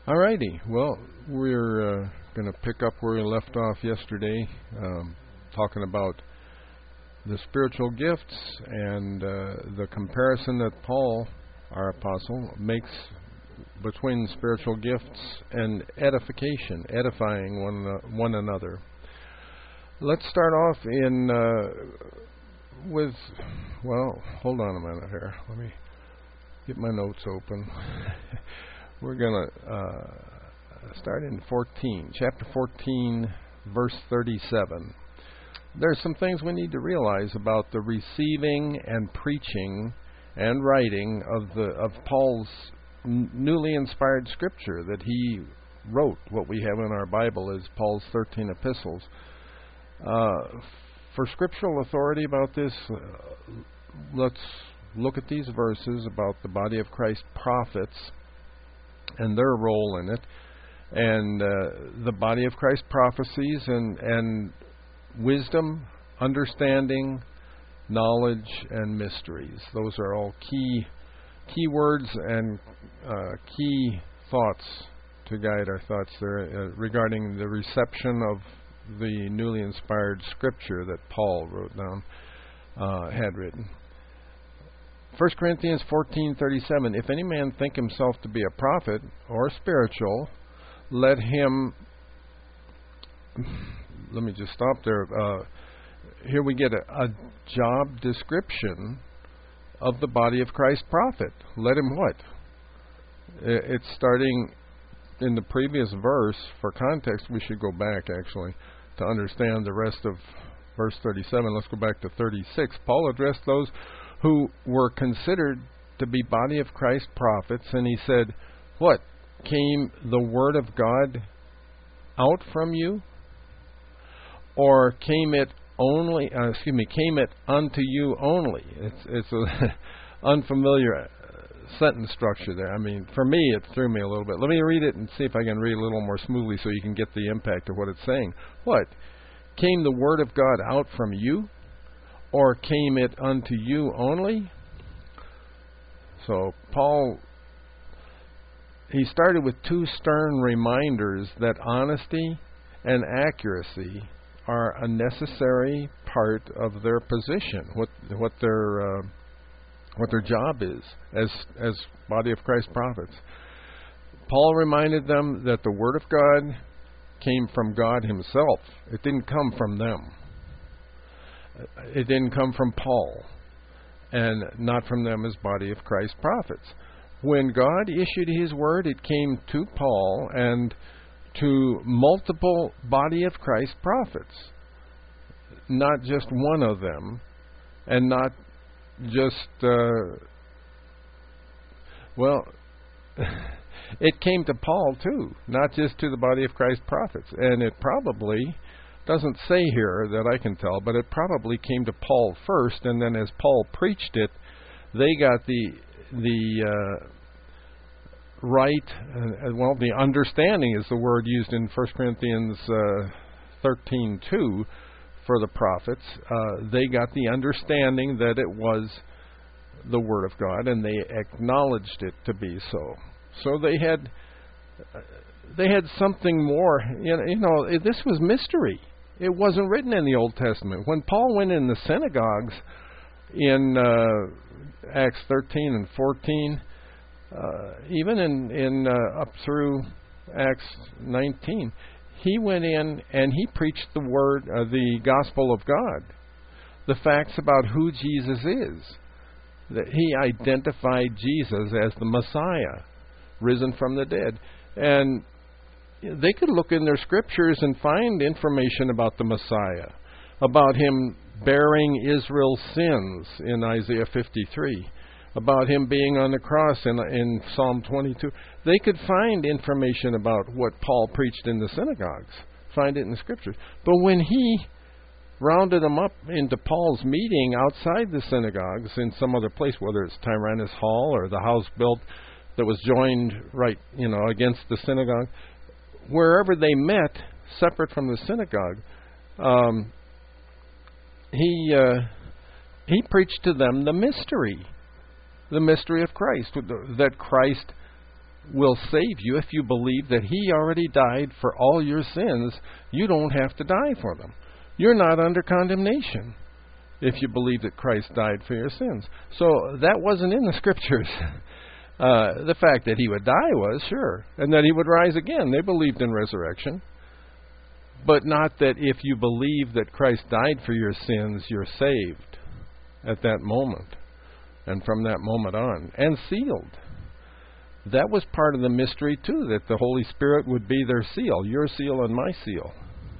Alrighty. Well, we're going to pick up where we left off yesterday, talking about the spiritual gifts and the comparison that Paul, our apostle, makes between spiritual gifts and edification, edifying one another. Let's start off with, hold on a minute here. Let me get my notes open. We're going to start in chapter 14, verse 37. There's some things we need to realize about the receiving and preaching and writing of Paul's newly inspired scripture that he wrote. What we have in our Bible is Paul's 13 epistles. For scriptural authority about this, let's look at these verses about the body of Christ prophets and their role in it, and the body of Christ prophecies and wisdom, understanding, knowledge, and mysteries. Those are all key words and key thoughts to guide our thoughts there regarding the reception of the newly inspired scripture that Paul wrote down, had written. 1 Corinthians 14:37. If any man think himself to be a prophet or spiritual, let me just stop there. Here we get a job description of the body of Christ prophet. Let him what? It's starting in the previous verse. For context, we should go back actually to understand the rest of verse 37. Let's go back to 36. Paul addressed those who were considered to be body of Christ prophets, and he said, what? Came the word of God out from you? Or came it unto you only? It's an unfamiliar sentence structure there. I mean, for me, it threw me a little bit. Let me read it and see if I can read a little more smoothly so you can get the impact of what it's saying. What? Came the word of God out from you? Or came it unto you only? So Paul, he started with two stern reminders that honesty and accuracy are a necessary part of their position, what their job is as body of Christ prophets. Paul reminded them that the word of God came from God himself. It didn't come from them. It didn't come from Paul, and not from them as body of Christ prophets. When God issued his word, it came to Paul and to multiple body of Christ prophets, not just one of them, and not just, it came to Paul too, not just to the body of Christ prophets. And it probably doesn't say here that I can tell, but it probably came to Paul first, and then as Paul preached it, they got the the understanding is the word used in 1 Corinthians 13:2 for the prophets. They got the understanding that it was the word of God, and they acknowledged it to be so. So they had something more. This was mystery. It wasn't written in the Old Testament. When Paul went in the synagogues in Acts 13 and 14, even in up through Acts 19, he went in and he preached the word, the gospel of God, the facts about who Jesus is. That he identified Jesus as the Messiah, risen from the dead. And they could look in their scriptures and find information about the Messiah, about him bearing Israel's sins in Isaiah 53, about him being on the cross in Psalm 22. They could find information about what Paul preached in the synagogues, find it in the scriptures. But when he rounded them up into Paul's meeting outside the synagogues in some other place, whether it's Tyrannus Hall or the house built that was joined right, against the synagogue, wherever they met, separate from the synagogue, he preached to them the mystery of Christ, that Christ will save you if you believe that He already died for all your sins. You don't have to die for them. You're not under condemnation if you believe that Christ died for your sins. So that wasn't in the Scriptures. The fact that He would die was, sure, and that He would rise again. They believed in resurrection. But not that if you believe that Christ died for your sins, you're saved at that moment, and from that moment on, and sealed. That was part of the mystery, too, that the Holy Spirit would be their seal, your seal and my seal.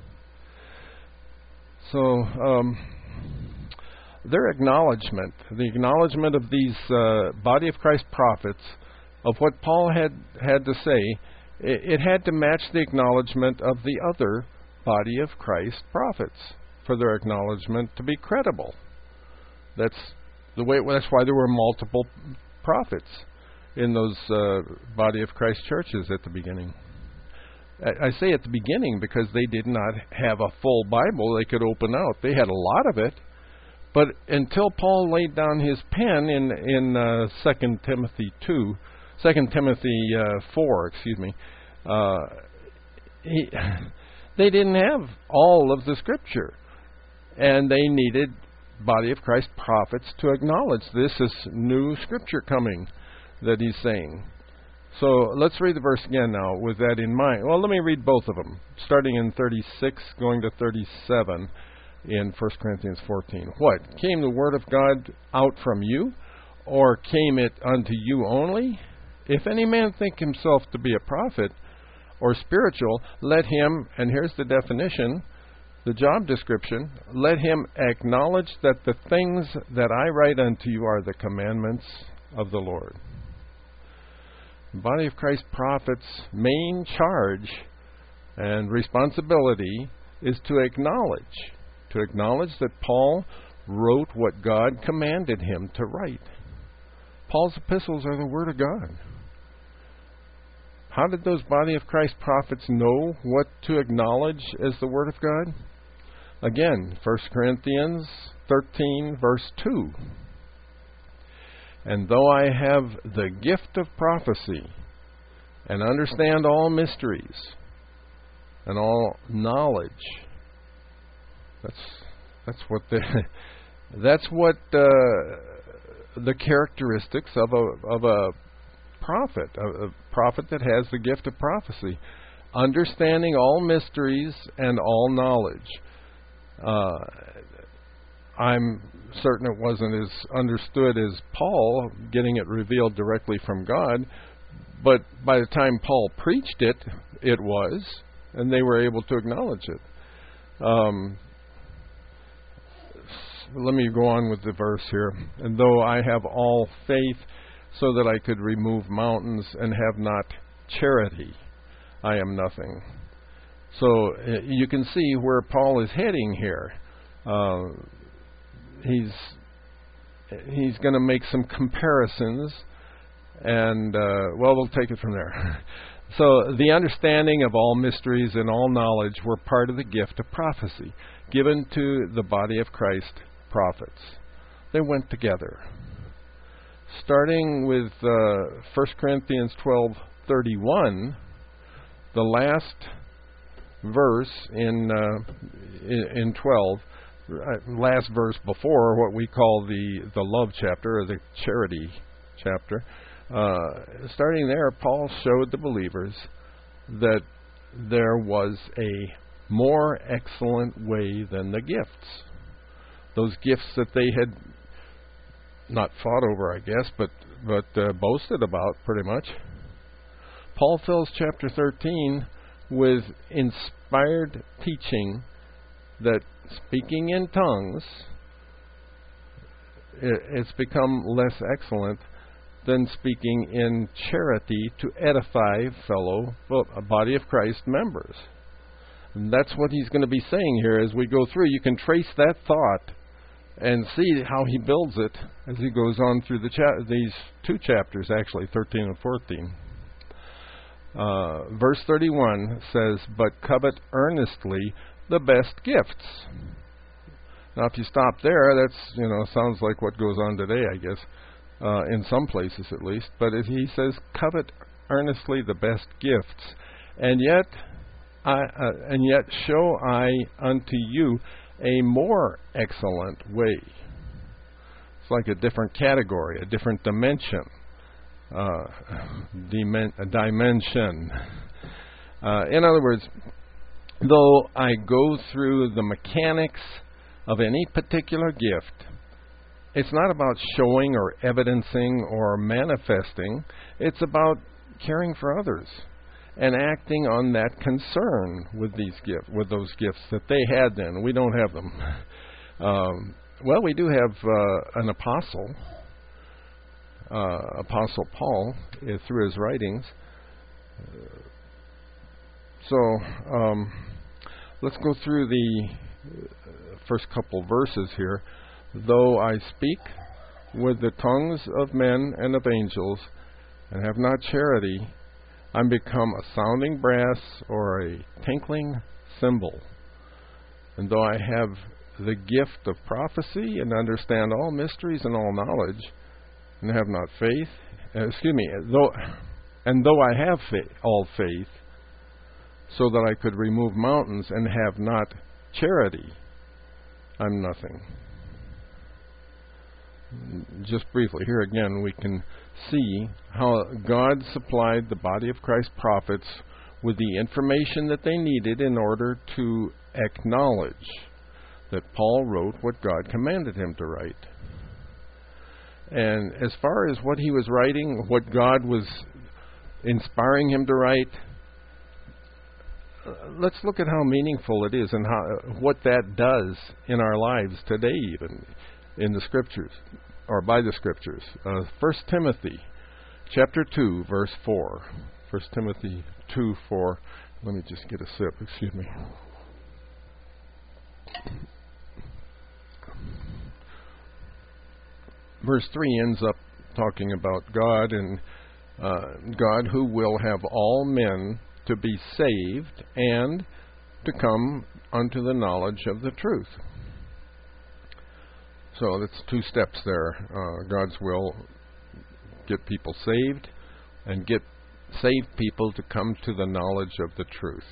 So, their acknowledgement, the acknowledgement of these body of Christ prophets, of what Paul had to say, it had to match the acknowledgement of the other body of Christ prophets for their acknowledgement to be credible. That's why there were multiple prophets in those body of Christ churches at the beginning. I say at the beginning because they did not have a full Bible they could open out. They had a lot of it, but until Paul laid down his pen in 2 Timothy 4, they didn't have all of the Scripture, and they needed body of Christ prophets to acknowledge this is new Scripture coming that he's saying. So let's read the verse again now with that in mind. Well, let me read both of them, starting in 36, going to 37 in 1 Corinthians 14. What? Came the word of God out from you, or came it unto you only? If any man think himself to be a prophet or spiritual, let him, and here's the definition, the job description, let him acknowledge that the things that I write unto you are the commandments of the Lord. The body of Christ prophets' main charge and responsibility is to acknowledge that Paul wrote what God commanded him to write. Paul's epistles are the Word of God. How did those body of Christ prophets know what to acknowledge as the Word of God? Again, 1 Corinthians 13, verse 2. And though I have the gift of prophecy, and understand all mysteries, and all knowledge, that's what the characteristics of a prophet that has the gift of prophecy, understanding all mysteries and all knowledge. I'm certain it wasn't as understood as Paul, getting it revealed directly from God, but by the time Paul preached it, it was, and they were able to acknowledge it. Let me go on with the verse here. And though I have all faith so that I could remove mountains and have not charity, I am nothing. So you can see where Paul is heading here. He's going to make some comparisons, and we'll take it from there. So the understanding of all mysteries and all knowledge were part of the gift of prophecy given to the body of Christ prophets. They went together. Starting with 1 Corinthians 12:31, the last verse in 12, last verse before what we call the love chapter or the charity chapter. Starting there, Paul showed the believers that there was a more excellent way than the gifts. Those gifts that they had not fought over, I guess, but boasted about pretty much. Paul fills chapter 13 with inspired teaching that speaking in tongues, it's become less excellent than speaking in charity to edify fellow body of Christ members. And that's what he's going to be saying here as we go through. You can trace that thought and see how he builds it as he goes on through these two chapters, actually, 13 and 14. Verse 31 says, "But covet earnestly the best gifts." Now, if you stop there, that's, sounds like what goes on today, I guess, in some places at least. But he says, covet earnestly the best gifts, and yet show I unto you a more excellent way. It's like a different category, a different dimension. Dimension. In other words, though I go through the mechanics of any particular gift, it's not about showing or evidencing or manifesting. It's about caring for others and acting on that concern with these gifts, with those gifts that they had then. We don't have them. Well, we do have an apostle, Apostle Paul, through his writings. So let's go through the first couple verses here. Though I speak with the tongues of men and of angels, and have not charity, I'm become a sounding brass or a tinkling cymbal. And though I have the gift of prophecy and understand all mysteries and all knowledge, and have not faith, though I have all faith, so that I could remove mountains, and have not charity, I'm nothing. Just briefly, here again we can see how God supplied the body of Christ prophets with the information that they needed in order to acknowledge that Paul wrote what God commanded him to write. And as far as what he was writing, what God was inspiring him to write, let's look at how meaningful it is and what that does in our lives today, even in the Scriptures, or by the Scriptures. 1 Timothy chapter 2, verse 4. 1 Timothy 2, 4. Let me just get a sip, excuse me. Verse 3 ends up talking about God, and God who will have all men to be saved and to come unto the knowledge of the truth. So that's two steps there. God's will, get people saved, and get saved people to come to the knowledge of the truth.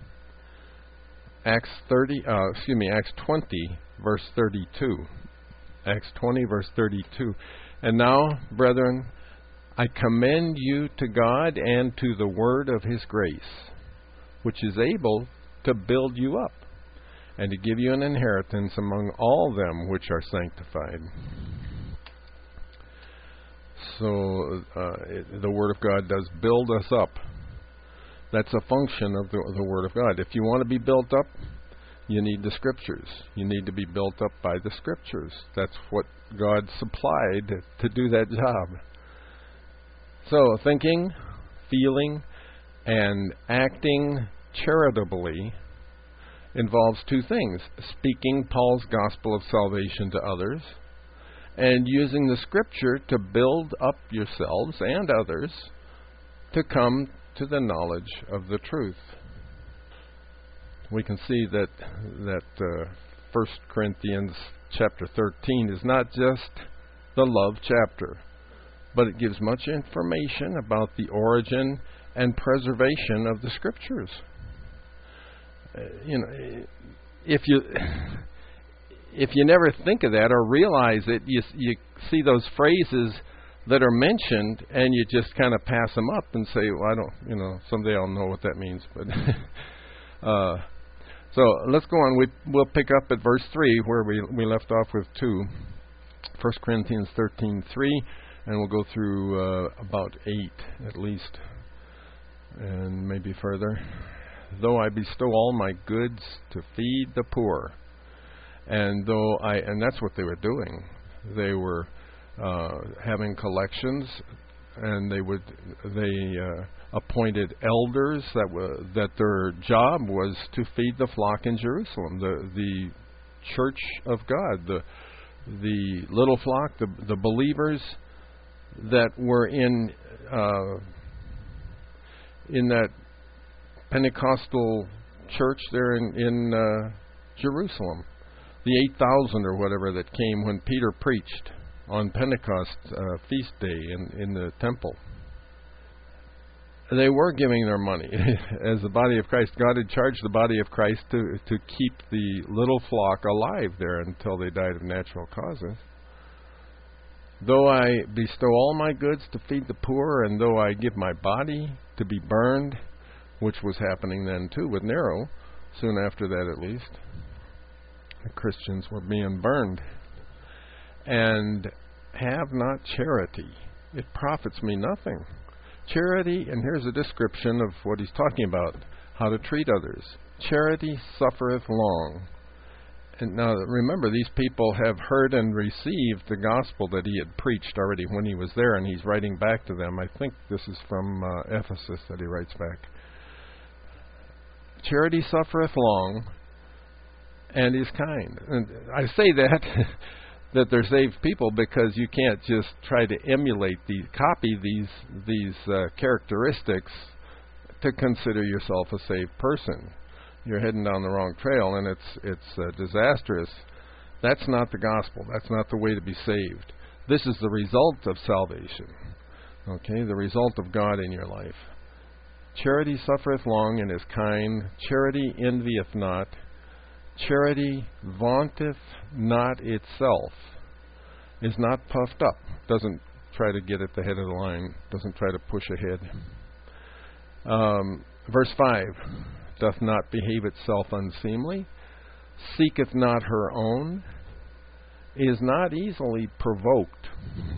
Acts 20, verse 32. Acts 20, verse 32. And now, brethren, I commend you to God and to the word of his grace, which is able to build you up, and to give you an inheritance among all them which are sanctified. So the Word of God does build us up. That's a function of the Word of God. If you want to be built up, you need the Scriptures. You need to be built up by the Scriptures. That's what God supplied to do that job. So thinking, feeling, and acting charitably involves two things: speaking Paul's gospel of salvation to others, and using the Scripture to build up yourselves and others to come to the knowledge of the truth. We can see that 1 Corinthians chapter 13 is not just the love chapter, but it gives much information about the origin and preservation of the Scriptures. If you never think of that or realize it, you see those phrases that are mentioned, and you just kind of pass them up and say, "Well, I don't, someday I'll know what that means." But so let's go on. We'll pick up at verse 3 where we left off with 2, 1 Corinthians 13:3, and we'll go through about 8 at least, and maybe further. Though I bestow all my goods to feed the poor, and that's what they were doing. They were having collections, and they appointed elders that their job was to feed the flock in Jerusalem, the church of God, the little flock, the believers that were in that Pentecostal church there in Jerusalem, the 8,000 or whatever that came when Peter preached on Pentecost feast day in the temple. They were giving their money. As the body of Christ, God had charged the body of Christ to keep the little flock alive there until they died of natural causes. Though I bestow all my goods to feed the poor, and though I give my body to be burned, which was happening then too with Nero, soon after that at least, the Christians were being burned, and have not charity, it profits me nothing. Charity, and here's a description of what he's talking about, how to treat others. Charity suffereth long. And now remember, these people have heard and received the gospel that he had preached already when he was there, and he's writing back to them. I think this is from Ephesus that he writes back. Charity suffereth long and is kind. And I say that that they're saved people because you can't just try to copy these characteristics to consider yourself a saved person. You're heading down the wrong trail, and it's disastrous. That's not the gospel. That's not the way to be saved. This is the result of salvation. Okay, the result of God in your life. Charity suffereth long and is kind. Charity envieth not. Charity vaunteth not itself. Is not puffed up. Doesn't try to get at the head of the line. Doesn't try to push ahead. Verse 5. Doth not behave itself unseemly, seeketh not her own, is not easily provoked.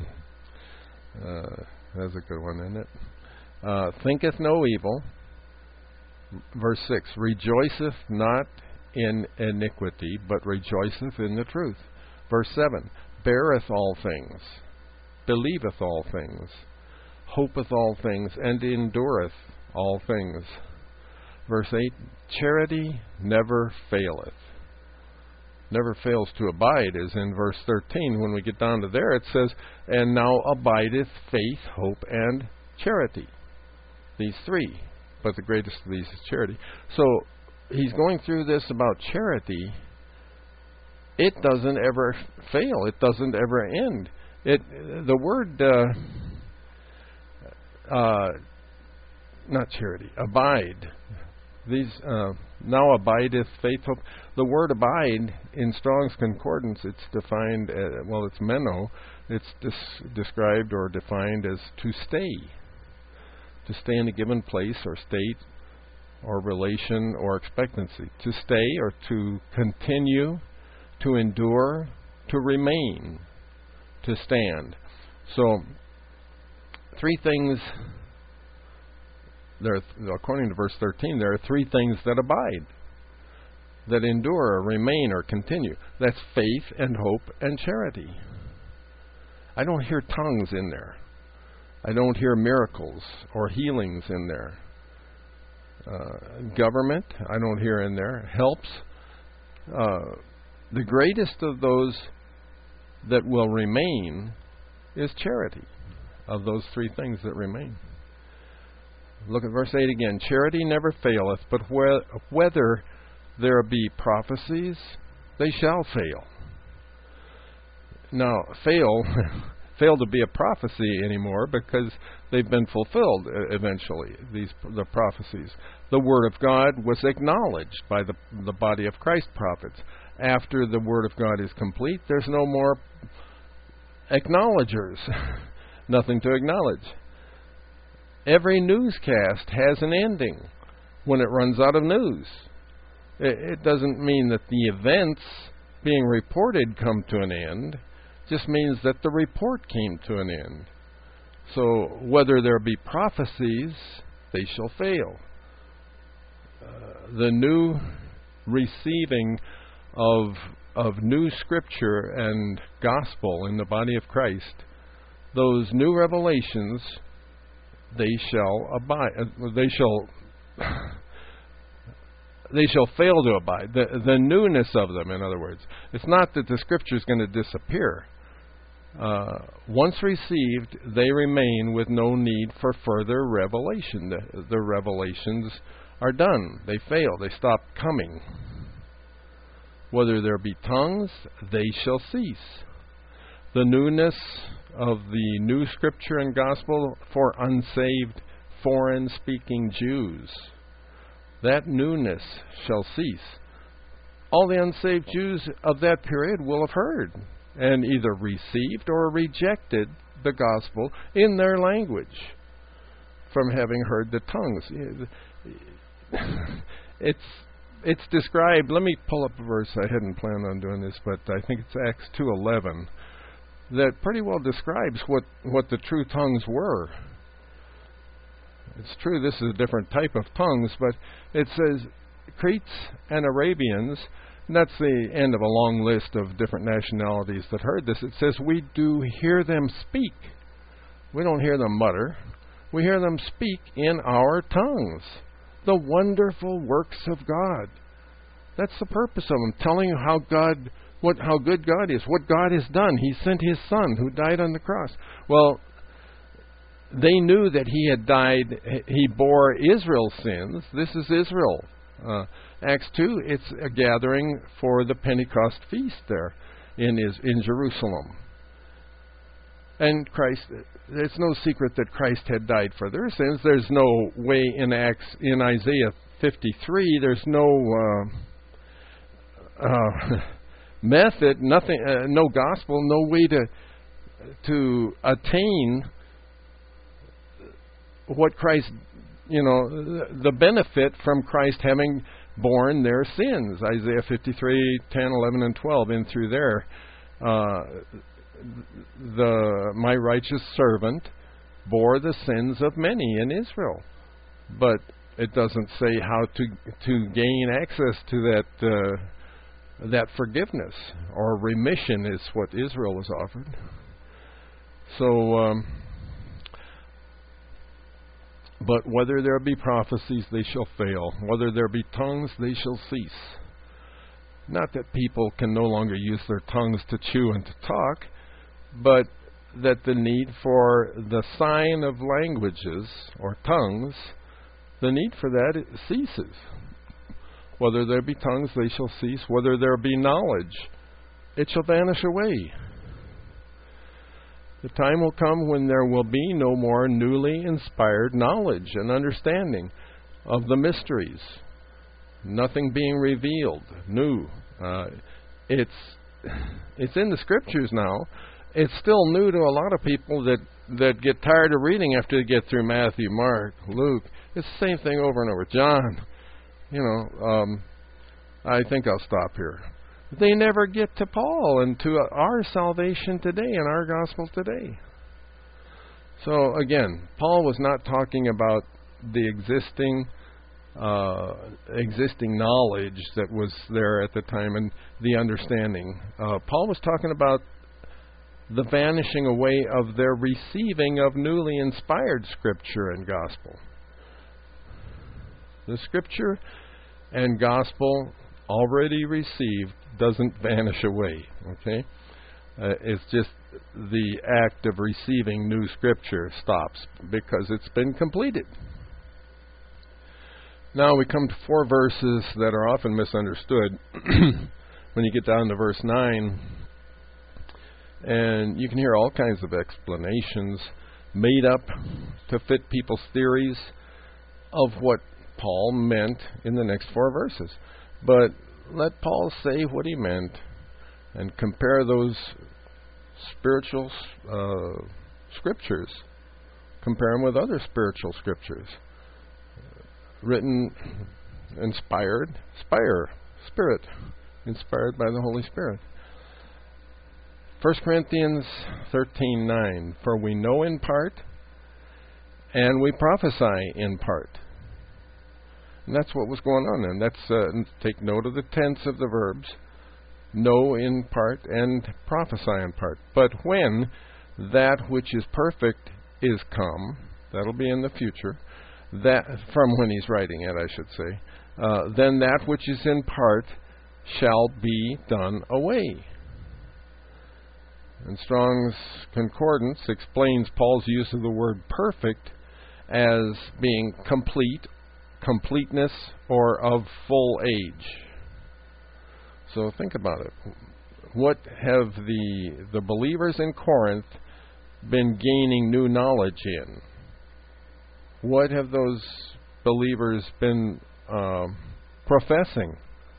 That's a good one, isn't it? Thinketh no evil. Verse 6, rejoiceth not in iniquity, but rejoiceth in the truth. Verse 7, beareth all things, believeth all things, hopeth all things, and endureth all things. Verse 8, charity never faileth. Never fails to abide, as in verse 13. When we get down to there, it says, and now abideth faith, hope, and charity. These three. But the greatest of these is charity. So he's going through this about charity. It doesn't ever fail. It doesn't ever end. The word, not charity, abide. These now abideth faith, hope. The word abide in Strong's Concordance, it's defined, it's meno. It's described or defined as to stay. To stay in a given place or state or relation or expectancy. To stay or to continue, to endure, to remain, to stand. So, three things. According to verse 13, there are three things that abide, that endure or remain or continue. That's faith and hope and charity. I don't hear tongues in there. I don't hear miracles or healings in there. Government, I don't hear in there. Helps. The greatest of those that will remain is charity, of those three things that remain. Look at verse 8 again. Charity never faileth, but whether there be prophecies, they shall fail. Now, fail to be a prophecy anymore because they've been fulfilled eventually, the prophecies. The Word of God was acknowledged by the body of Christ prophets. After the Word of God is complete, there's no more acknowledgers. Nothing to acknowledge. Every newscast has an ending when it runs out of news. It doesn't mean that the events being reported come to an end. It just means that the report came to an end. So whether there be prophecies, they shall fail. The new receiving of new scripture and gospel in the body of Christ, those new revelations, they shall abide. They shall fail to abide. The newness of them, in other words. It's not that the Scripture is going to disappear. Once received, they remain with no need for further revelation. The revelations are done. They fail. They stop coming. Whether there be tongues, they shall cease. The newness of the new Scripture and gospel for unsaved foreign-speaking Jews. That newness shall cease. All the unsaved Jews of that period will have heard and either received or rejected the gospel in their language from having heard the tongues. It's described. Let me pull up a verse. I hadn't planned on doing this, but I think it's Acts 2:11 that pretty well describes what the true tongues were. It's true this is a different type of tongues, but it says Cretes and Arabians, and that's the end of a long list of different nationalities that heard this. It says we do hear them speak. We don't hear them mutter. We hear them speak in our tongues. The wonderful works of God. That's the purpose of them, telling you how good God is, what God has done. He sent His Son who died on the cross. Well, they knew that He had died. He bore Israel's sins. This is Israel. Acts 2, it's a gathering for the Pentecost feast there in Jerusalem. And Christ, it's no secret that Christ had died for their sins. There's no way in Isaiah 53, there's no method, nothing, no gospel, no way to attain what Christ, the benefit from Christ having borne their sins. Isaiah 53, 10, 11, and 12, in through there. My righteous servant bore the sins of many in Israel, but it doesn't say how to gain access to that forgiveness or remission is what Israel was offered. So, but whether there be prophecies, they shall fail. Whether there be tongues, they shall cease. Not that people can no longer use their tongues to chew and to talk, but that the need for the sign of languages or tongues, the need for that ceases. Whether there be tongues, they shall cease. Whether there be knowledge, it shall vanish away. The time will come when there will be no more newly inspired knowledge and understanding of the mysteries. Nothing being revealed new. It's in the Scriptures now. It's still new to a lot of people that get tired of reading after they get through Matthew, Mark, Luke. It's the same thing over and over. John, I think I'll stop here. They never get to Paul and to our salvation today and our gospel today. So again, Paul was not talking about the existing knowledge that was there at the time and the understanding. Paul was talking about the vanishing away of their receiving of newly inspired Scripture and gospel. The Scripture and gospel already received doesn't vanish away, okay? It's just the act of receiving new Scripture stops because it's been completed. Now we come to 4 verses that are often misunderstood when you get down to verse 9. And you can hear all kinds of explanations made up to fit people's theories of what Paul meant in the next 4 verses. But let Paul say what he meant and compare those spiritual scriptures. Compare them with other spiritual scriptures. Written, inspired by the Holy Spirit. 1 Corinthians 13:9, for we know in part, and we prophesy in part. And that's what was going on. And that's take note of the tense of the verbs. Know in part and prophesy in part. But when that which is perfect is come, that'll be in the future, that from when he's writing it, I should say, then that which is in part shall be done away. And Strong's Concordance explains Paul's use of the word perfect as being complete, completeness, or of full age. So think about it. What have the believers in Corinth been gaining new knowledge in? What have those believers been professing?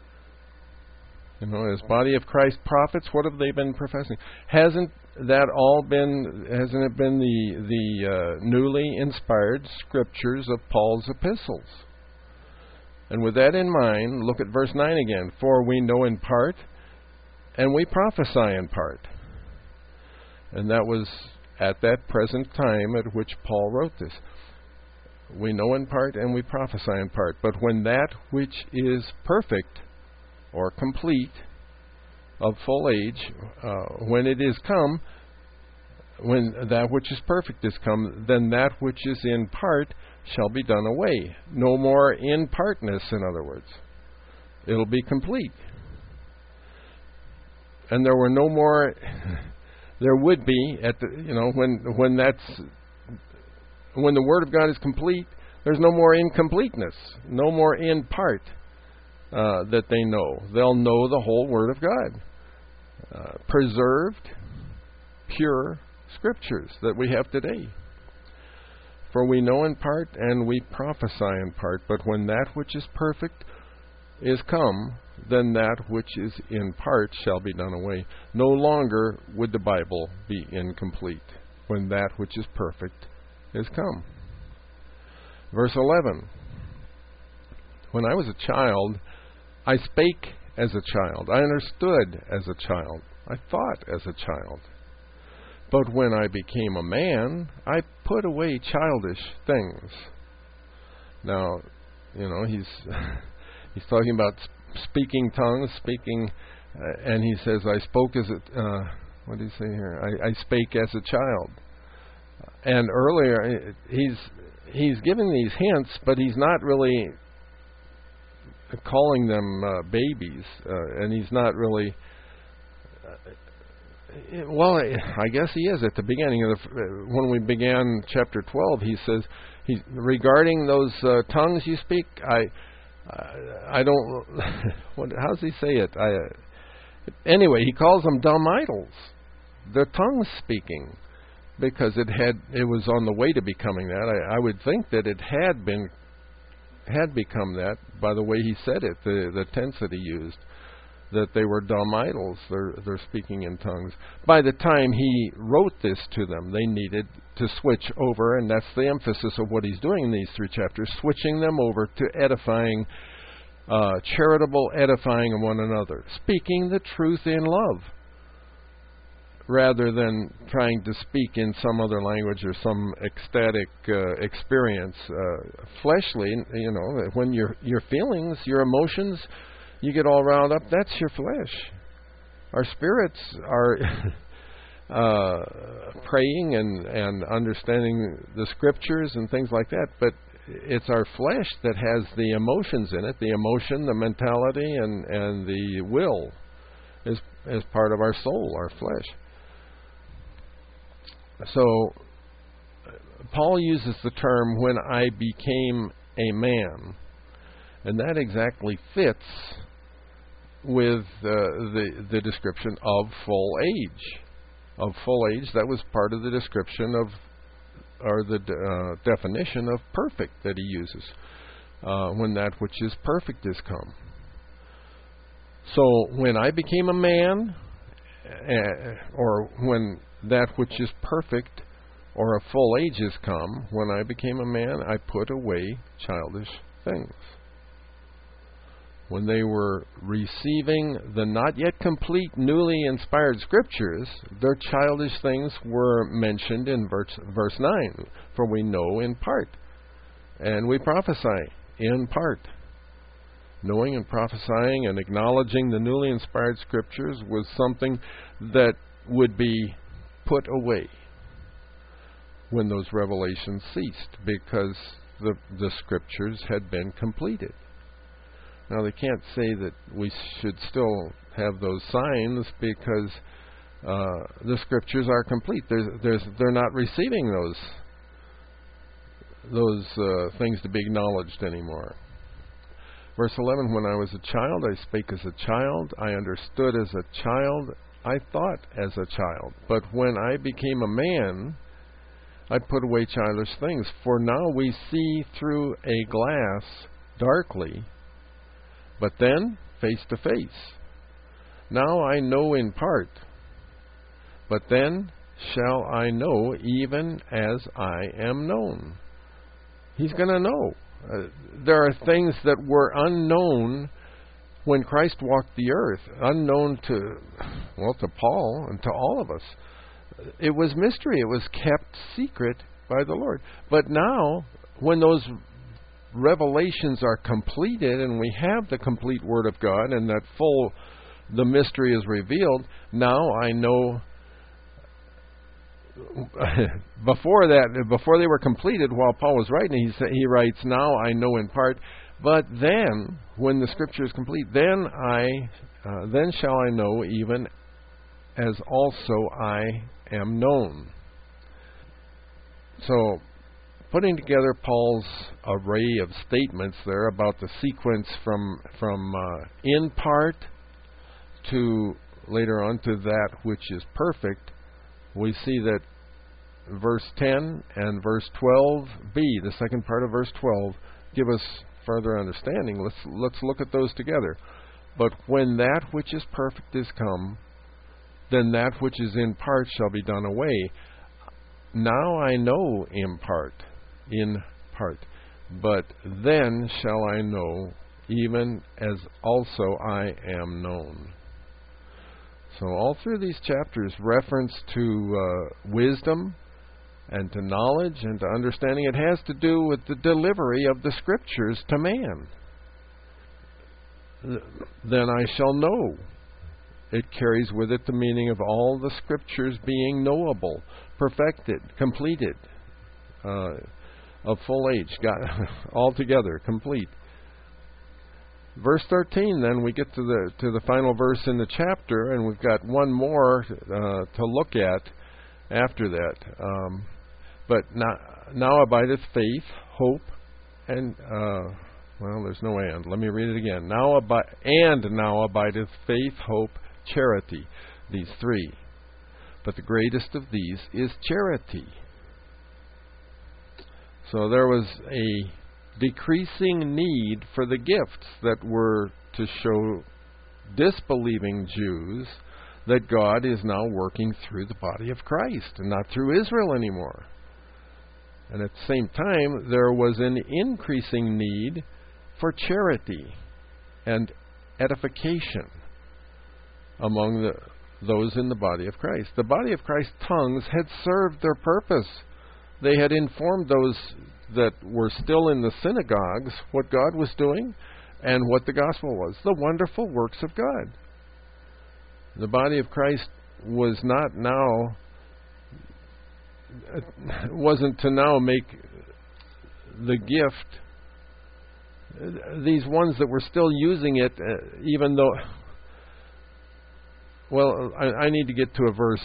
As body of Christ prophets, what have they been professing? Hasn't it been the newly inspired scriptures of Paul's epistles? And with that in mind, look at verse 9 again. For we know in part, and we prophesy in part. And that was at that present time at which Paul wrote this. We know in part, and we prophesy in part. But when that which is perfect, or complete, of full age, when it is come, when that which is perfect is come, then that which is in part shall be done away. No more in partness, in other words. It'll be complete. And there were no more. There would be when the Word of God is complete. There's no more incompleteness, no more in part that they know. They'll know the whole Word of God, preserved, pure Scriptures that we have today. For we know in part and we prophesy in part, but when that which is perfect is come, then that which is in part shall be done away. No longer would the Bible be incomplete when that which is perfect is come. Verse 11. When I was a child, I spake as a child. I understood as a child. I thought as a child. But when I became a man, I put away childish things. Now, he's talking about speaking tongues, and he says, I spoke as a, what did he say here? I spake as a child. And earlier, he's giving these hints, but he's not really calling them babies, and he's not really. Well, I guess he is at the beginning of when we began chapter 12. He says, regarding those tongues you speak, I don't. How does he say it? Anyway, he calls them dumb idols. They're tongue speaking, because it was on the way to becoming that. I would think that it had become that by the way he said it, the tense that he used, that they were dumb idols. They're speaking in tongues. By the time he wrote this to them, they needed to switch over, and that's the emphasis of what he's doing in these 3 chapters, switching them over to edifying, charitable edifying of one another, speaking the truth in love, rather than trying to speak in some other language or some ecstatic experience, fleshly. When your feelings, your emotions, you get all riled up, that's your flesh. Our spirits are praying and understanding the Scriptures and things like that, but it's our flesh that has the emotions in it, the emotion, the mentality, and the will is part of our soul, our flesh. So, Paul uses the term, when I became a man, and that exactly fits with the description of full age. Of full age, that was part of the description of, or the definition of perfect that he uses, when that which is perfect is come. So, when I became a man, or when that which is perfect or a full age is come, when I became a man, I put away childish things. When they were receiving the not yet complete, newly inspired Scriptures, their childish things were mentioned in verse 9. For we know in part, and we prophesy in part. Knowing and prophesying and acknowledging the newly inspired Scriptures was something that would be put away when those revelations ceased, because the Scriptures had been completed. Now, they can't say that we should still have those signs, because the Scriptures are complete. They're not receiving those things to be acknowledged anymore. Verse 11, when I was a child, I spake as a child, I understood as a child, I thought as a child. But when I became a man, I put away childish things, for now we see through a glass darkly, but then face to face. Now I know in part, but then shall I know even as I am known. He's going to know. There are things that were unknown when Christ walked the earth, unknown to Paul and to all of us. It was mystery. It was kept secret by the Lord. But now, when those revelations are completed and we have the complete Word of God and the mystery is revealed, now I know. Before they were completed, while Paul was writing, he writes, now I know in part, but then, when the Scripture is complete, then shall I know even as also I am known. So, putting together Paul's array of statements there about the sequence from in part to later on to that which is perfect, we see that verse 10 and verse 12b, the second part of verse 12, give us further understanding. Let's look at those together. But when that which is perfect is come, then that which is in part shall be done away. Now I know in part, but then shall I know even as also I am known. So all through these chapters, reference to wisdom and to knowledge and to understanding. It has to do with the delivery of the Scriptures to man. Then I shall know. It carries with it the meaning of all the Scriptures being knowable, perfected, completed, of full age, altogether complete. Verse 13, then we get to the final verse in the chapter, and we've got one more to look at after that. But now abideth faith, hope, and there's no and. Let me read it again. Now abideth faith, hope, charity. These three. But the greatest of these is charity. So there was a decreasing need for the gifts that were to show disbelieving Jews that God is now working through the body of Christ and not through Israel anymore. And at the same time, there was an increasing need for charity and edification among those in the body of Christ. The body of Christ's tongues had served their purpose. They had informed those that were still in the synagogues what God was doing and what the gospel was, the wonderful works of God. The body of Christ wasn't to now make the gift, these ones that were still using it, even though, I need to get to a verse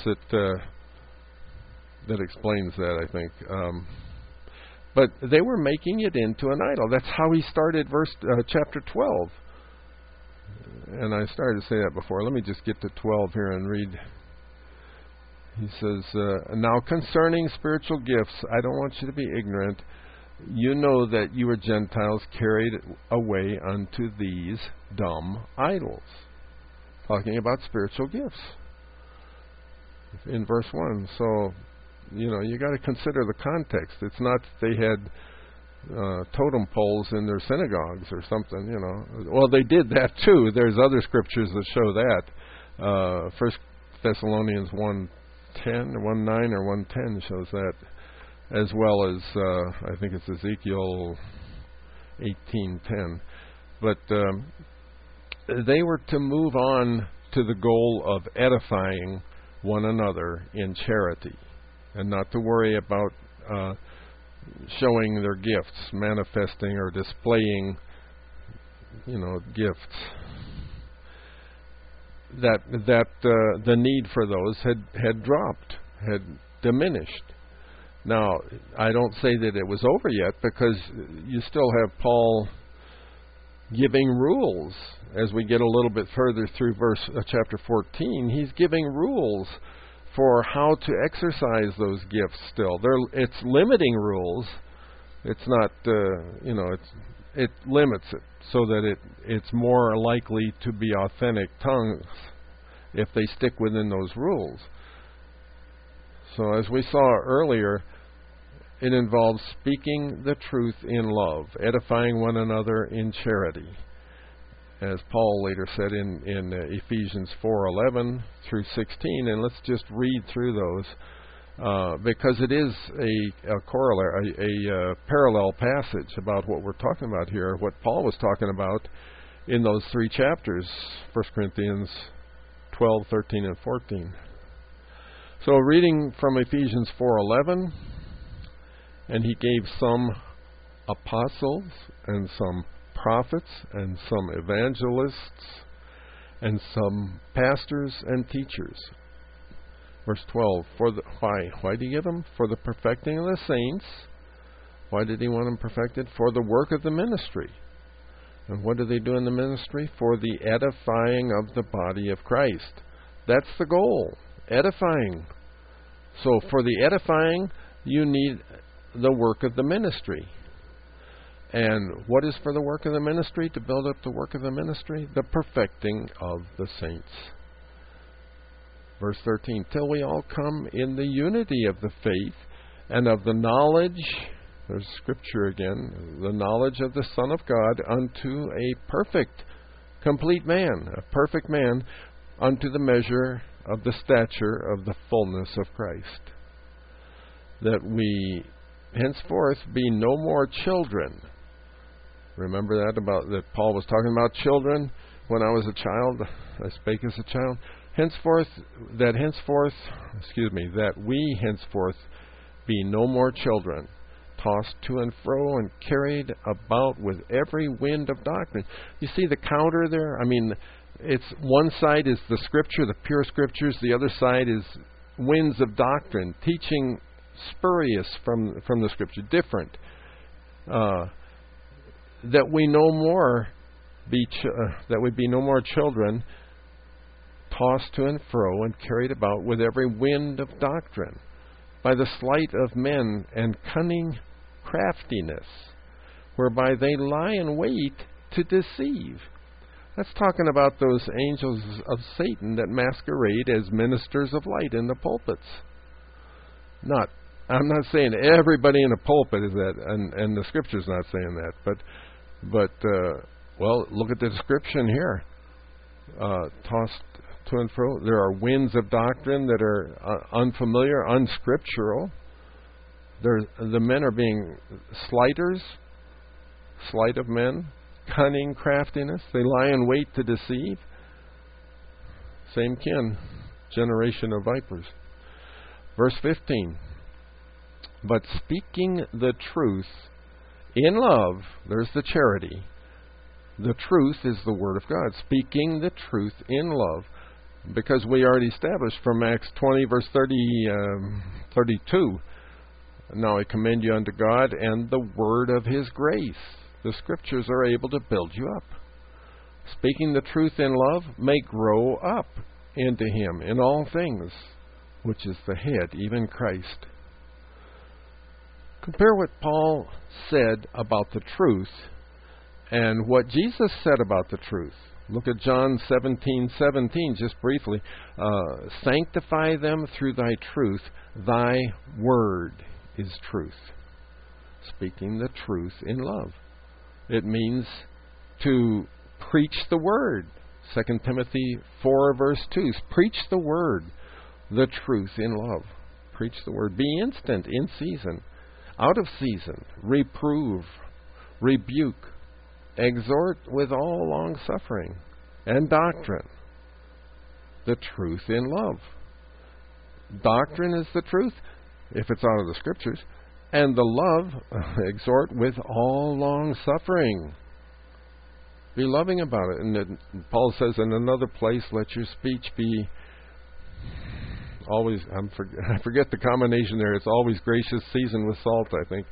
that explains that, I think. But they were making it into an idol. That's how he started chapter 12. And I started to say that before. Let me just get to 12 here and read. He says, now concerning spiritual gifts, I don't want you to be ignorant. You know that you were Gentiles carried away unto these dumb idols. Talking about spiritual gifts. In verse 1. So, you got to consider the context. It's not that they had totem poles in their synagogues or something, Well, they did that too. There's other scriptures that show that. 1 Thessalonians 1:10 or 1:9 or 1:10 shows that, as well as I think it's Ezekiel 18:10. But they were to move on to the goal of edifying one another in charity, and not to worry about showing their gifts, manifesting or displaying, gifts. That the need for those had dropped, had diminished. Now, I don't say that it was over yet, because you still have Paul giving rules as we get a little bit further through chapter 14. He's giving rules for how to exercise those gifts still. It's limiting rules. It's not, it limits it so that it's more likely to be authentic tongues if they stick within those rules. So as we saw earlier, it involves speaking the truth in love, edifying one another in charity, as Paul later said in Ephesians 4:11 through 16. And let's just read through those because it is a corollary, a parallel passage about what we're talking about here, what Paul was talking about in those 3 chapters, 1 Corinthians 12, 13, and 14. So reading from Ephesians 4:11, and he gave some apostles and some prophets and some evangelists and some pastors and teachers. Verse 12, why did he give them? For the perfecting of the saints. Why did he want them perfected? For the work of the ministry. And what do they do in the ministry? For the edifying of the body of Christ. That's the goal, edifying. So for the edifying, you need the work of the ministry. And what is for the work of the ministry? To build up the work of the ministry? The perfecting of the saints. Verse 13, till we all come in the unity of the faith and of the knowledge, there's scripture again, the knowledge of the Son of God unto a perfect, complete man, a perfect man, unto the measure of the stature of the fullness of Christ. That we henceforth be no more children. Remember that Paul was talking about children when I was a child. I spake as a child. That we henceforth be no more children, tossed to and fro and carried about with every wind of doctrine. You see the counter there? I mean, it's one side is the Scripture, the pure Scriptures. The other side is winds of doctrine, teaching spurious from the Scripture, different. That we no more that we be no more children, tossed to and fro and carried about with every wind of doctrine, by the sleight of men and cunning craftiness, whereby they lie in wait to deceive. That's talking about those angels of Satan that masquerade as ministers of light in the pulpits. I'm not saying everybody in the pulpit is that, and the Scripture's not saying that, but look at the description here. Tossed to and fro. There are winds of doctrine that are unfamiliar, unscriptural. The men are being slighters, sleight of men, cunning craftiness. They lie in wait to deceive. Same kin, generation of vipers. Verse 15. But speaking the truth in love, there's the charity. The truth is the Word of God. Speaking the truth in love. Because we already established from Acts 20, verse 32, now I commend you unto God and the word of His grace. The Scriptures are able to build you up. Speaking the truth in love may grow up into Him in all things, which is the head, even Christ. Compare what Paul said about the truth and what Jesus said about the truth. Look at John 17:17, just briefly. Sanctify them through thy truth. Thy word is truth. Speaking the truth in love. It means to preach the word. 2 Timothy 4, verse 2. Preach the word, the truth in love. Preach the word. Be instant, in season, out of season. Reprove, rebuke, exhort with all long suffering and doctrine. The truth in love. Doctrine is the truth, if it's out of the Scriptures. And the love, exhort with all long suffering. Be loving about it. And then Paul says in another place, let your speech be always, I forget the combination there. It's always gracious, seasoned with salt, I think.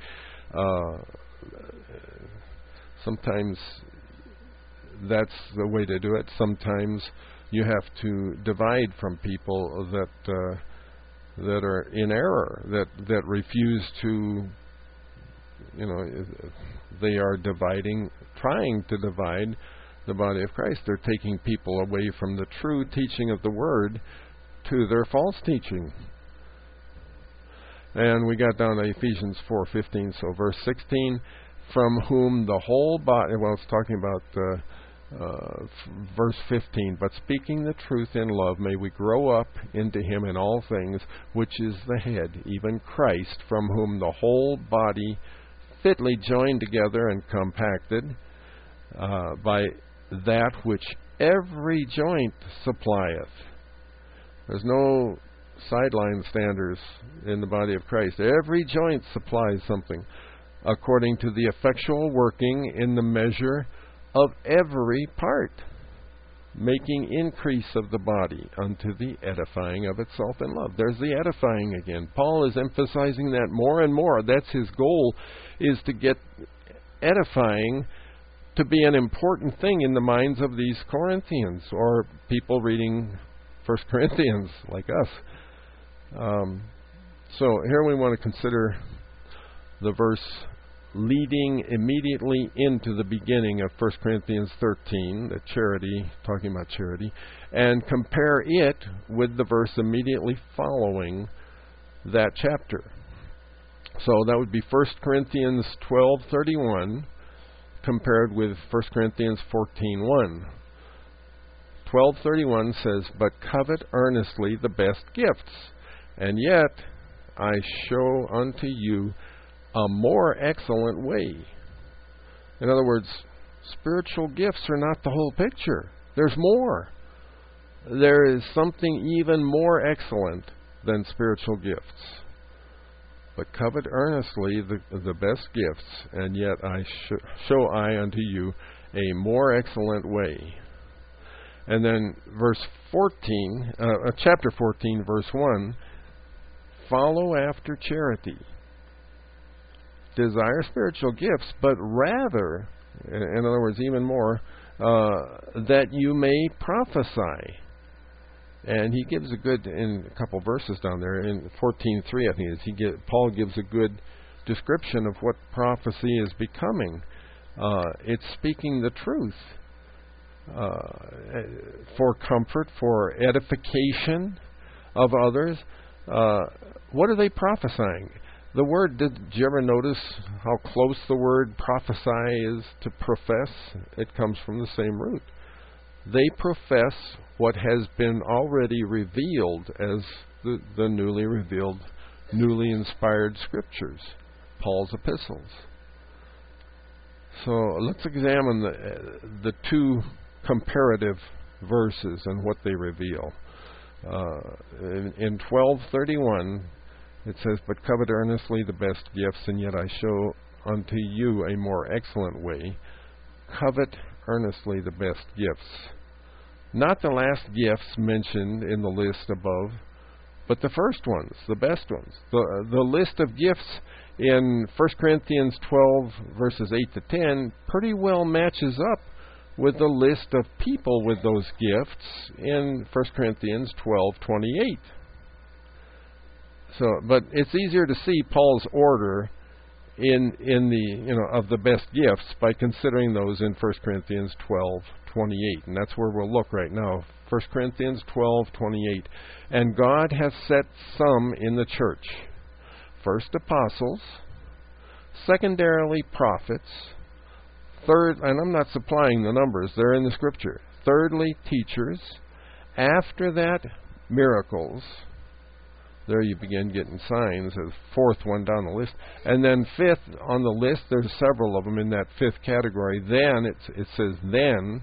Sometimes that's the way to do it. Sometimes you have to divide from people that that are in error, that refuse to, they are trying to divide the body of Christ. They're taking people away from the true teaching of the Word to their false teaching. And we got down to Ephesians 4:15, so verse 16, from whom the whole body, well, it's talking about verse 15, but speaking the truth in love, may we grow up into Him in all things, which is the head, even Christ, from whom the whole body fitly joined together and compacted by that which every joint supplieth. There's no sideline standards in the body of Christ. Every joint supplies something according to the effectual working in the measure of every part, making increase of the body unto the edifying of itself in love. There's the edifying again. Paul is emphasizing that more and more. That's his goal, is to get edifying to be an important thing in the minds of these Corinthians, or people reading 1 Corinthians like us. So here we want to consider the verse leading immediately into the beginning of 1 Corinthians 13, the charity, talking about charity, and compare it with the verse immediately following that chapter. So that would be 1 Corinthians 12:31 compared with 1 Corinthians 14:1. 12:31 says, "But covet earnestly the best gifts, and yet I show unto you a more excellent way." In other words, spiritual gifts are not the whole picture. There's more. There is something even more excellent than spiritual gifts. But covet earnestly the best gifts, and yet I show I unto you a more excellent way. And then verse 14, chapter 14, verse 1, follow after charity. Desire spiritual gifts, but rather, in other words, even more, that you may prophesy. And he gives a good, in a couple verses down there, in 14:3, I think it is, Paul gives a good description of what prophecy is becoming. It's speaking the truth for comfort, for edification of others. What are they prophesying? The word, did you ever notice how close the word prophesy is to profess? It comes from the same root. They profess what has been already revealed as the newly revealed, newly inspired scriptures, Paul's epistles. So let's examine the two comparative verses and what they reveal. In 12:31, it says, "But covet earnestly the best gifts, and yet I show unto you a more excellent way." Covet earnestly the best gifts. Not the last gifts mentioned in the list above, but the first ones, the best ones. The list of gifts in 1 Corinthians 12, verses 8 to 10, pretty well matches up with the list of people with those gifts in 1 Corinthians 12:28. So, but it's easier to see Paul's order in the of the best gifts by considering those in 1 Corinthians 12:28, and that's where we'll look right now. 1 Corinthians 12:28, "And God hath set some in the church, first apostles, secondarily prophets, third," and I'm not supplying the numbers, they're in the scripture, "thirdly teachers, after that miracles." There you begin getting signs, as fourth one down the list. And then fifth on the list, there's several of them in that fifth category. Then it says, then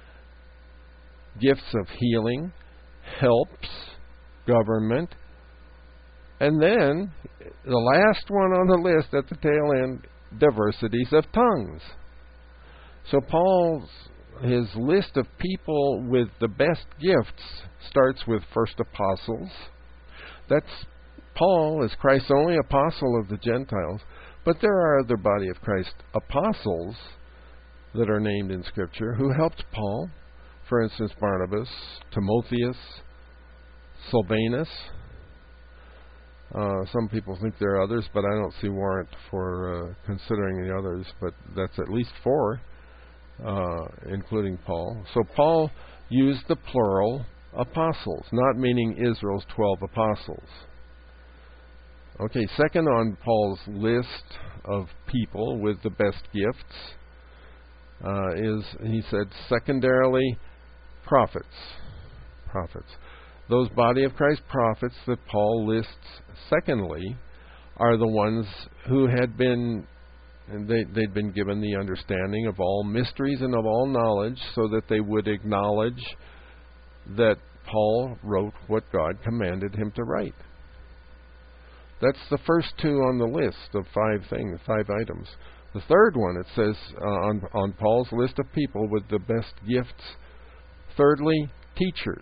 gifts of healing, helps, government, and then the last one on the list at the tail end, diversities of tongues. So his list of people with the best gifts starts with first apostles. That's Paul is Christ's only apostle of the Gentiles, but there are other body of Christ apostles that are named in Scripture who helped Paul. For instance, Barnabas, Timotheus, Silvanus. Some people think there are others, but I don't see warrant for considering the others. But that's at least 4, including Paul. So Paul used the plural apostles, not meaning Israel's 12 apostles. Okay, second on Paul's list of people with the best gifts is, he said, secondarily, prophets. Those body of Christ prophets that Paul lists secondly are the ones who had been, they'd been given the understanding of all mysteries and of all knowledge, so that they would acknowledge that Paul wrote what God commanded him to write. That's the first 2 on the list of 5 items. The third one, it says on Paul's list of people with the best gifts, thirdly, teachers.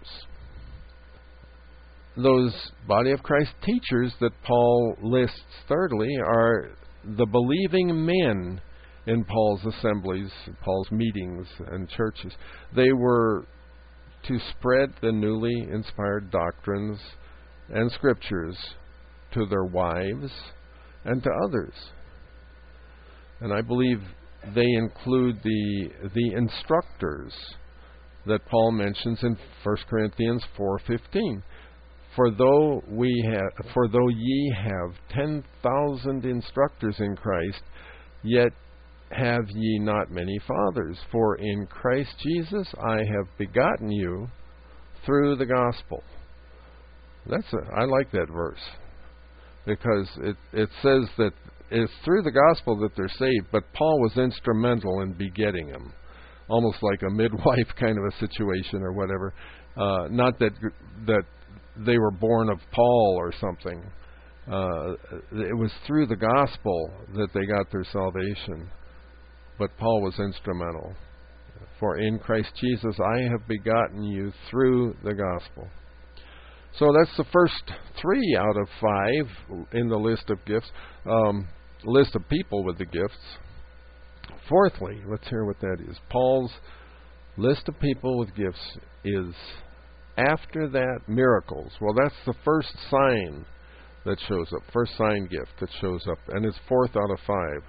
Those body of Christ teachers that Paul lists thirdly are the believing men in Paul's assemblies, Paul's meetings and churches. They were to spread the newly inspired doctrines and scriptures to their wives and to others. And I believe they include the instructors that Paul mentions in 1 Corinthians 4:15. For though ye have 10,000 instructors in Christ, yet have ye not many fathers. For in Christ Jesus I have begotten you through the gospel. I like that verse, because it says that it's through the gospel that they're saved, but Paul was instrumental in begetting them, almost like a midwife kind of a situation or whatever. Not that they were born of Paul or something. It was through the gospel that they got their salvation. But Paul was instrumental. For in Christ Jesus I have begotten you through the gospel. So that's the first 3 out of 5 in the list of gifts, list of people with the gifts. Fourthly, let's hear what that is. Paul's list of people with gifts is, after that, miracles. Well, that's the first sign that shows up, first sign gift that shows up, and it's 4th out of 5.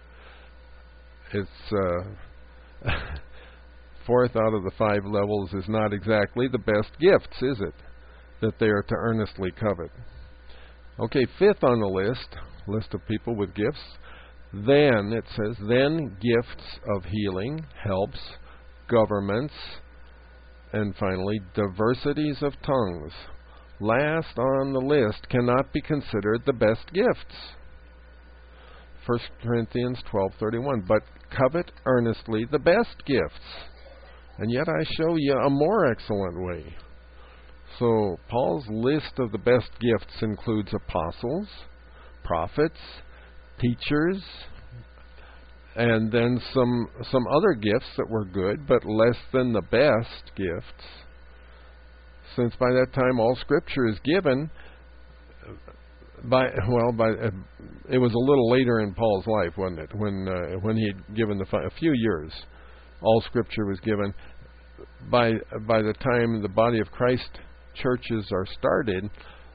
It's 4th out of the 5 levels is not exactly the best gifts, is it? That they are to earnestly covet. Okay, 5th on the list of people with gifts. Then, it says, then gifts of healing, helps, governments, and finally, diversities of tongues. Last on the list cannot be considered the best gifts. 1 Corinthians 12:31. But covet earnestly the best gifts, and yet I show you a more excellent way. So Paul's list of the best gifts includes apostles, prophets, teachers, and then some other gifts that were good, but less than the best gifts. Since by that time all Scripture is given, it was a little later in Paul's life, wasn't it? When he had given a few years, all Scripture was given. By the time the body of Christ churches are started,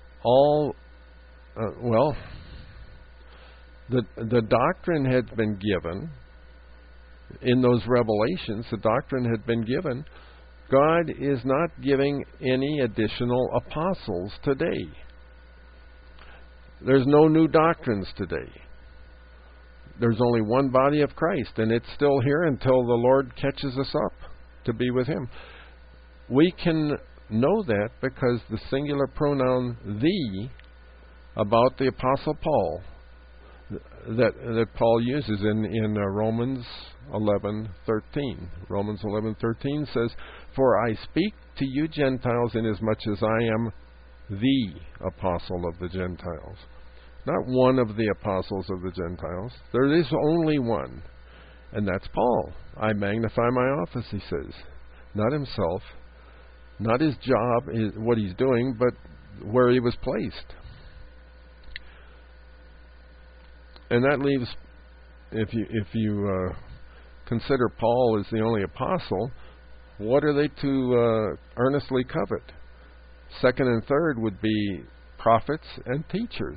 the doctrine had been given in those revelations. The doctrine had been given. God is not giving any additional apostles today. There's no new doctrines today. There's only one body of Christ, and it's still here until the Lord catches us up to be with Him. We can know that because the singular pronoun "thee" about the Apostle Paul that Paul uses in Romans 11:13. Romans 11:13 says, "For I speak to you Gentiles inasmuch as I am the apostle of the Gentiles." Not one of the apostles of the Gentiles. There is only one, and that's Paul. I magnify my office, he says. Not himself, not his job, what he's doing, but where he was placed. And that leaves, if you consider Paul as the only apostle, what are they to earnestly covet? Second and third would be prophets and teachers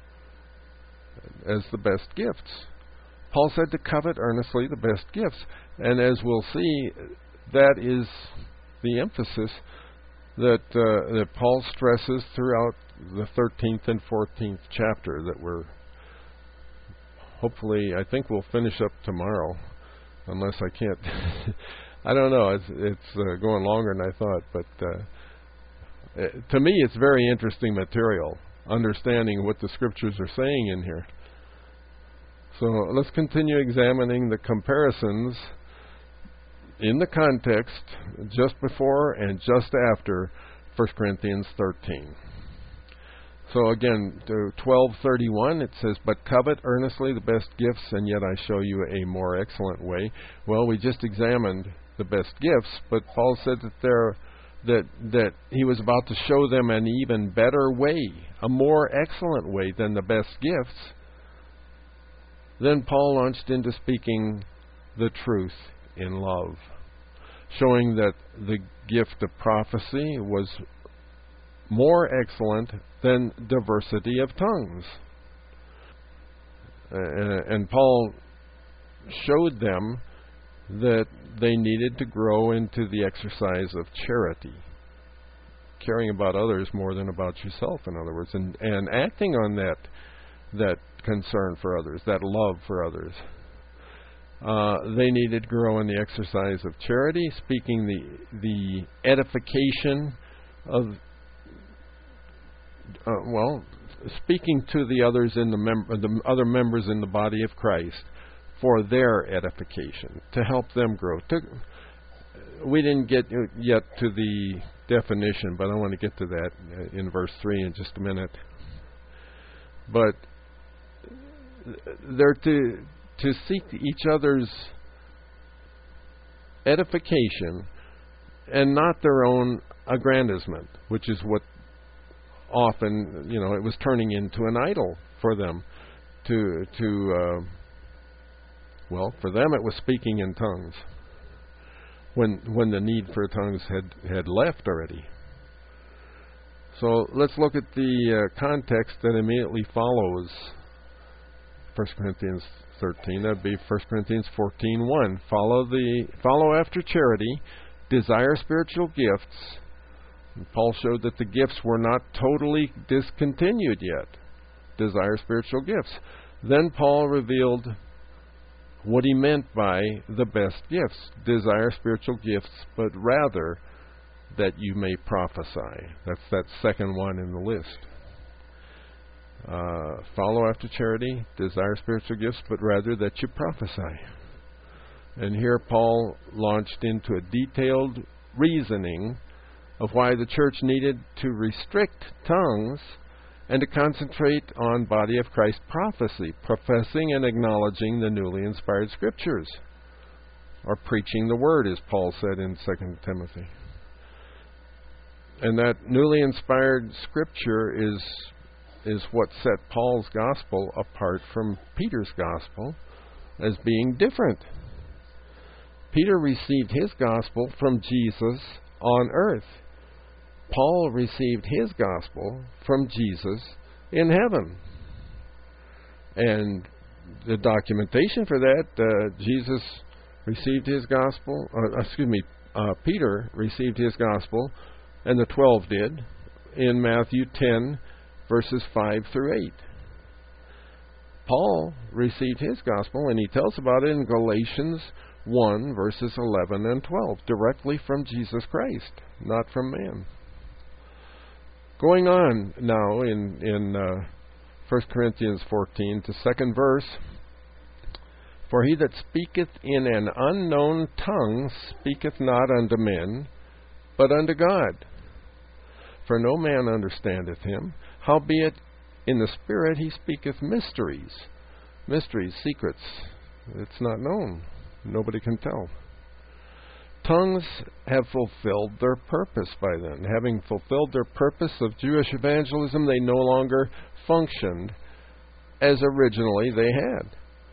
as the best gifts. Paul said to covet earnestly the best gifts. And as we'll see, that is the emphasis that Paul stresses throughout the 13th and 14th chapter that we're hopefully, I think we'll finish up tomorrow, unless I can't. I don't know. It's going longer than I thought, but to me, it's very interesting material, understanding what the scriptures are saying in here. So let's continue examining the comparisons in the context just before and just after 1 Corinthians 13. So again, to 12:31, it says, "But covet earnestly the best gifts, and yet I show you a more excellent way." Well, we just examined the best gifts, but Paul said that he was about to show them an even better way, a more excellent way than the best gifts. Then Paul launched into speaking the truth in love, showing that the gift of prophecy was more excellent than diversity of tongues. And Paul showed them that they needed to grow into the exercise of charity, caring about others more than about yourself, in other words, and acting on that concern for others, that love for others. They needed to grow in the exercise of charity, speaking the edification of, speaking to the others in the other members in the body of Christ for their edification, to help them grow. We didn't get yet to the definition, but I want to get to that in verse 3 in just a minute. But they're to seek each other's edification and not their own aggrandizement, which is what often, it was turning into an idol for them. For them it was speaking in tongues when the need for tongues had left already. So let's look at the context that immediately follows 1 Corinthians 13. That would be 1 Corinthians 14:1. Follow after charity, desire spiritual gifts. And Paul showed that the gifts were not totally discontinued yet. Desire spiritual gifts. Then Paul revealed what he meant by the best gifts. Desire spiritual gifts, but rather that you may prophesy. That's that second one in the list. Follow after charity, desire spiritual gifts, but rather that you prophesy. And here Paul launched into a detailed reasoning of why the church needed to restrict tongues and to concentrate on body of Christ prophecy, professing and acknowledging the newly inspired scriptures, or preaching the word, as Paul said in 2 Timothy. And that newly inspired scripture is what set Paul's gospel apart from Peter's gospel as being different. Peter received his gospel from Jesus on earth. Paul received his gospel from Jesus in heaven. And the documentation for that, Jesus received his gospel, Peter received his gospel, and the 12 did, in Matthew 10, verses 5 through 8. Paul received his gospel, and he tells about it in Galatians 1, verses 11 and 12, directly from Jesus Christ, not from man. Going on now in 1 Corinthians 14, to second verse, "For he that speaketh in an unknown tongue speaketh not unto men, but unto God. For no man understandeth him, howbeit in the Spirit he speaketh mysteries." Mysteries, secrets. It's not known. Nobody can tell. Tongues have fulfilled their purpose by then. Having fulfilled their purpose of Jewish evangelism, they no longer functioned as originally they had.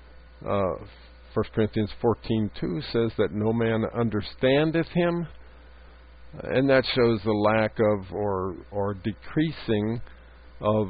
1 Corinthians 14:2 says that no man understandeth him, and that shows the lack of or decreasing of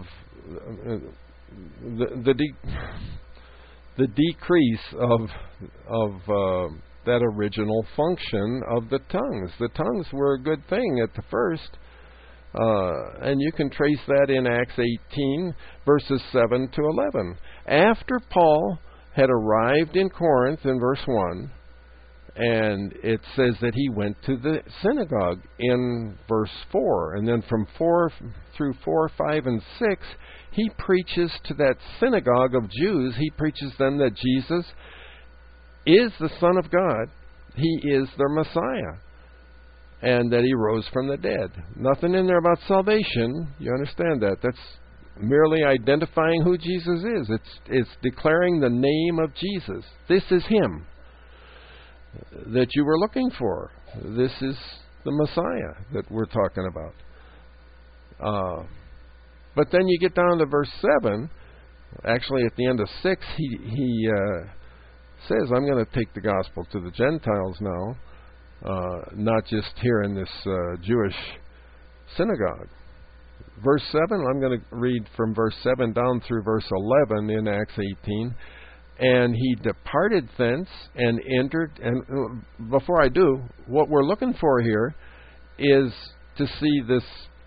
the decrease of that original function of the tongues. The tongues were a good thing at the first, and you can trace that in Acts 18, verses 7 to 11. After Paul had arrived in Corinth in verse 1, and it says that he went to the synagogue in verse 4. And then from 4 through 4, 5, and 6, he preaches to that synagogue of Jews, he preaches them that Jesus is the Son of God. He is their Messiah. And that he rose from the dead. Nothing in there about salvation. You understand that. That's merely identifying who Jesus is. It's declaring the name of Jesus. This is him that you were looking for. This is the Messiah that we're talking about. But then you get down to verse 7. Actually, at the end of 6, he says, I'm going to take the gospel to the Gentiles now, not just here in this Jewish synagogue. Verse 7, I'm going to read from verse 7 down through verse 11 in Acts 18. And he departed thence and entered. And before I do, what we're looking for here is to see this,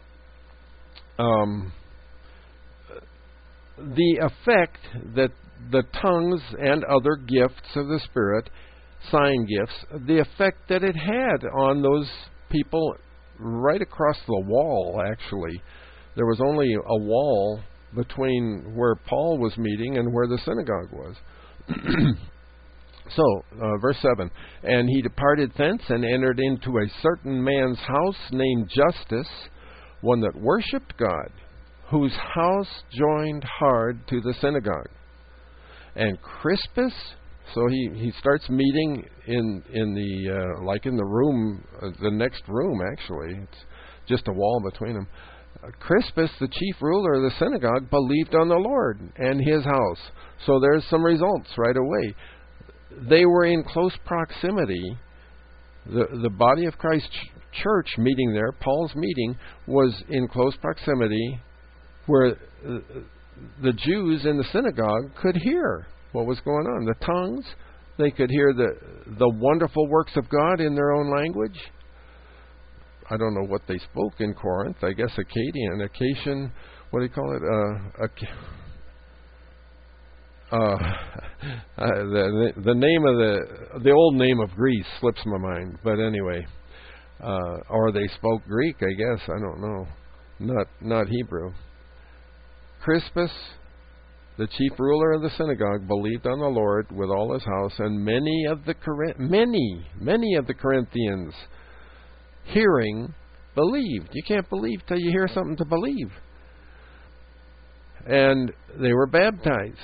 the effect that the tongues and other gifts of the Spirit, sign gifts, the effect that it had on those people right across the wall, actually. There was only a wall between where Paul was meeting and where the synagogue was. So, verse 7, and he departed thence and entered into a certain man's house named Justus, one that worshipped God, whose house joined hard to the synagogue. And Crispus, so he starts meeting in the like in the room, the next room actually. It's just a wall between them. Crispus, the chief ruler of the synagogue, believed on the Lord and his house. So there's some results right away. They were in close proximity. The body of Christ church meeting there, Paul's meeting, was in close proximity where the Jews in the synagogue could hear what was going on. The tongues, they could hear the wonderful works of God in their own language. I don't know what they spoke in Corinth. I guess Acacian, what do you call it? The name of the old name of Greece slips my mind. But anyway, or they spoke Greek, I guess. I don't know. Not Hebrew. Crispus, the chief ruler of the synagogue, believed on the Lord with all his house, and many of the Corinthians, hearing, believed. You can't believe till you hear something to believe. And they were baptized.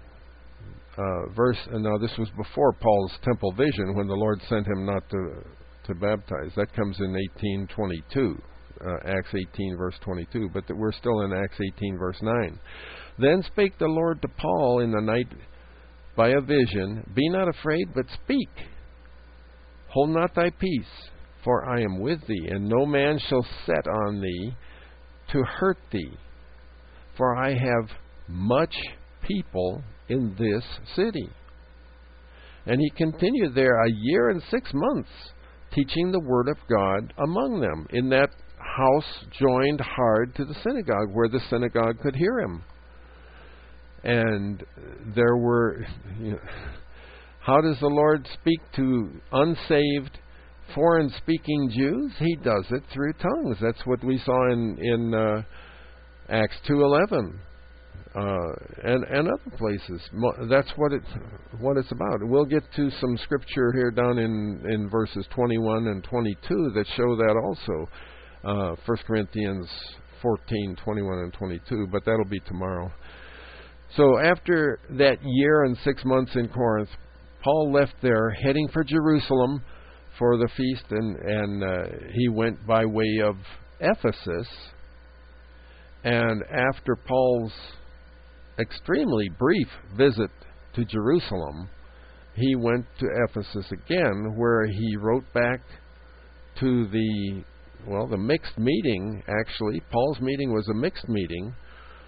Now this was before Paul's temple vision, when the Lord sent him not to baptize. That comes in 18:22, Acts 18 verse 22. But we're still in Acts 18 verse 9. Then spake the Lord to Paul in the night by a vision, Be not afraid, but speak. Hold not thy peace, for I am with thee, and no man shall set on thee to hurt thee. For I have much people in this city. And he continued there 1 year and 6 months, teaching the word of God among them, in that house joined hard to the synagogue, where the synagogue could hear him. And there were... how does the Lord speak to unsaved, foreign-speaking Jews? He does it through tongues. That's what we saw in Acts 2:11 and other places. That's what it's about. We'll get to some scripture here down in verses 21 and 22 that show that also. 1 Corinthians 14, 21 and 22, but that'll be tomorrow. So after that 1 year and 6 months in Corinth, Paul left there, heading for Jerusalem for the feast, and he went by way of Ephesus. And after Paul's extremely brief visit to Jerusalem, he went to Ephesus again, where he wrote back to the mixed meeting. Actually, Paul's meeting was a mixed meeting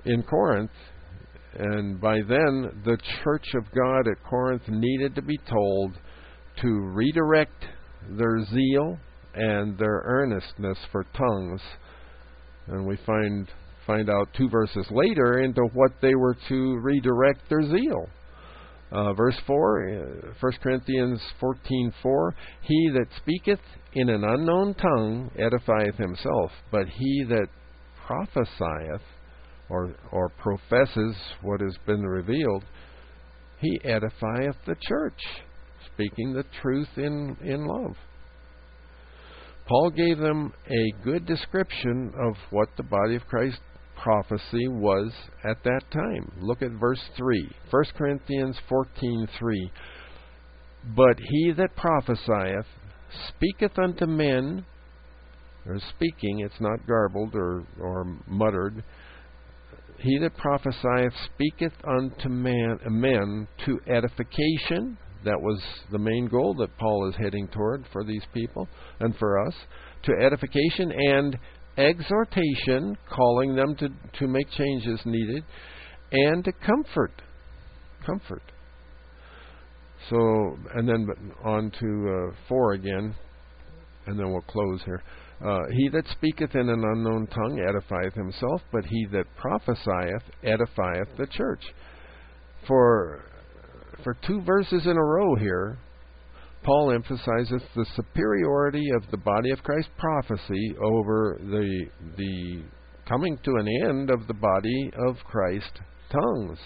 in Corinth, and by then the church of God at Corinth needed to be told to redirect their zeal and their earnestness for tongues. And we find out 2 verses later into what they were to redirect their zeal. Verse 4, 1 Corinthians 14:4, he that speaketh in an unknown tongue edifieth himself, but he that prophesieth or professes what has been revealed, he edifieth the church, speaking the truth in love. Paul gave them a good description of what the body of Christ prophecy was at that time. Look at verse 3, 1 Corinthians 14:3. But he that prophesieth speaketh unto men, or speaking, it's not garbled or muttered, he that prophesieth speaketh unto men to edification. That was the main goal that Paul is heading toward for these people and for us. To edification and exhortation, calling them to make changes needed, and to comfort. Comfort. So, and then on to 4 again, and then we'll close here. He that speaketh in an unknown tongue edifieth himself, but he that prophesieth edifieth the church. For 2 verses in a row here, Paul emphasizes the superiority of the body of Christ prophecy over the coming to an end of the body of Christ tongues.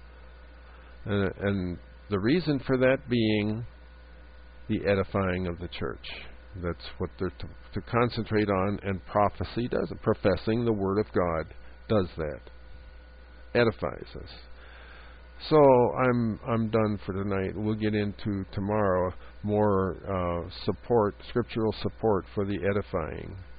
And the reason for that being the edifying of the church. That's what they're to concentrate on, and prophecy does it. Professing the Word of God does that. Edifies us. So I'm done for tonight. We'll get into tomorrow more scriptural support for the edifying.